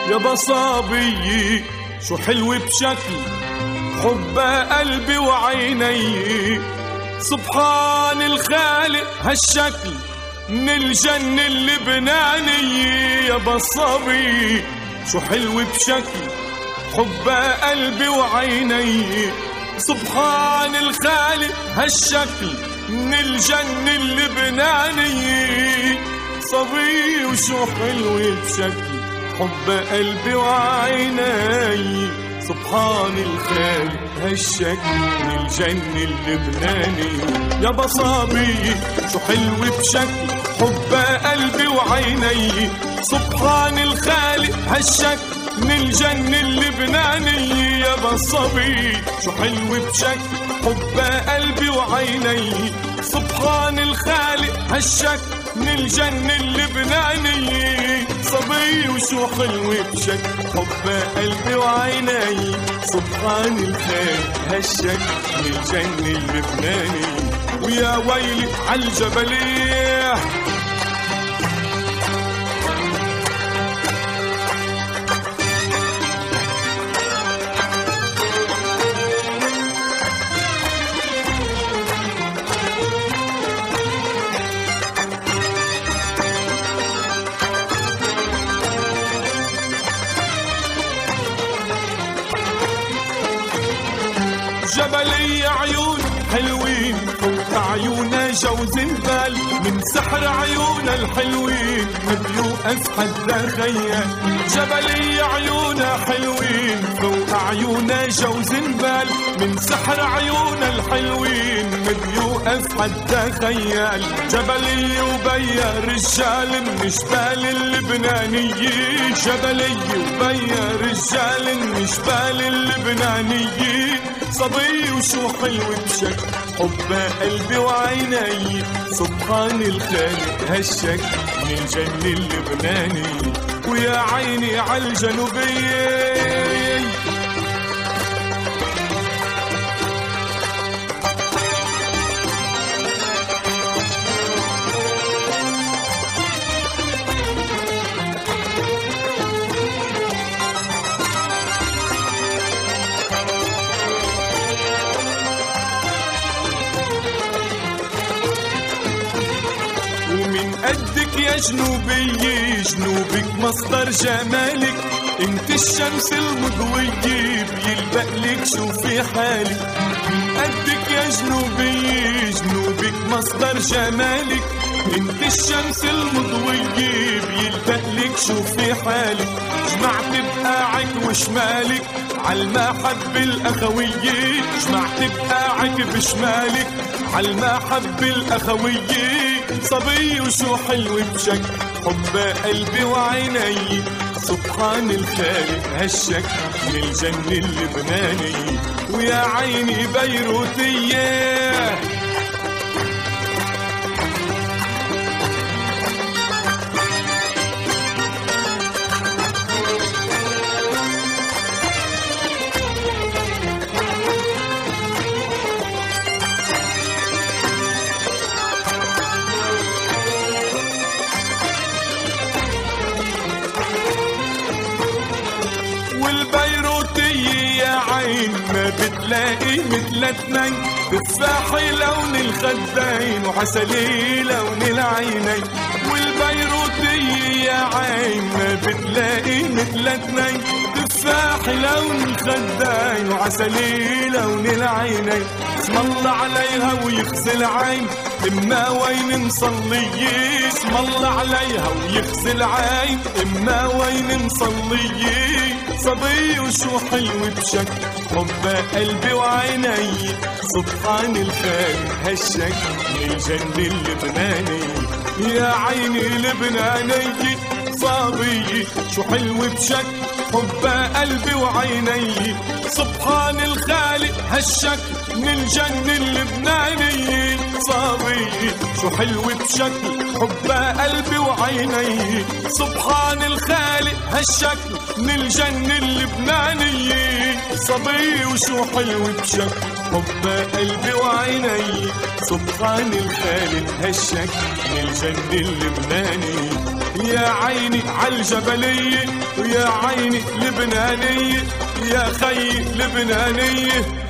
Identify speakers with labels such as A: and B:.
A: يابا صبي شو حلو بشكل حب قلبي وعيني، سبحان الخالق هالشكل من الجنة اللبناني. يابا صبي شو حلو بشكل حب قلبي وعيني، سبحان الخالق هالشكل من الجنة اللبناني. صبي وشو حلو بشكل حب قلبي وعيني، سبحان الخالق هالشكل من الجنة اللبناني. يابا صبي شو حلو بشكل حب قلبي وعيني، سبحان الخالق هالشكل من الجنة اللبناني. يابا صبي شو حلو بشكل حب قلبي وعيني، سبحان الخالق هالشكل من الجنة اللبناني. صبي وشو حلو بشكل حب قلبي وعيني، سبحان الخالق هالشكل من الجنة اللبناني. ويا ويلي عالجبلية جبلي عيون حلوين فوق عيونا جوز البال، من سحر عيونا الحلوين ما بيوقف حدا خيال. جبلي عيونا حلوين فوق عيونا جوز البال، من سحر عيونا الحلوين ما بيوقف حدا خيال. جبلي وبيا رجال من جبال اللبنانيين، جبلي وبيا رجال من جبال اللبنانيين. صبي وشو حلو بشكل حب قلبي وعيني، سبحان الخالق هالشكل من الجنة اللبناني. ويا عيني عالجنوبية قدك يا جنوبية، جنوبك مصدر جمالك، انت الشمس المضوية بيلبق لك شوفي حالك. من قدك يا جنوبية، جنوبك مصدر جمالك، انت الشمس المضوية بيلبق لك شوفي حالك. جمعت بقاعك وشمالك عالمحبة الأخوية، جمعت بقاعك بشمالك عالمحبة الأخوية. صبي وشو حلو بشكل حب قلبي وعيني، سبحان الخالق هالشكل من الجنة اللبناني. ويا عيني بيروتية والبيروتية يا عين ما بتلاقي مثل اتنين، تفاحي لون الخدين وعسلي لون العينين. والبيروتية يا عين ما بتلاقي مثل اتنين، تفاحي لون الخدين وعسلي لون العينين. اسم الله عليها ويخزي العين إما وين مصلية، اسم الله عليها ويخزي العين إما وين مصلية. صبي وشو حلو بشكل حب قلبي وعيني، سبحان الخالق هالشكل من الجنة اللبناني. يا عيني لبناني صبي شو حلو بشكل حب قلبي وعيني، سبحان الخالق هالشكل من الجنة اللبناني. صبي شو حلو بشكل حب قلبي وعيني. سبحان الخالق هالشكل من الجنة اللبنانية، صبي وشو حلو بشكل حب قلبي وعيني. سبحان الخالق هالشكل من الجنة اللبنانية. يا عيني عالجبلية ويا عيني لبنانية، يا خيي لبنانية.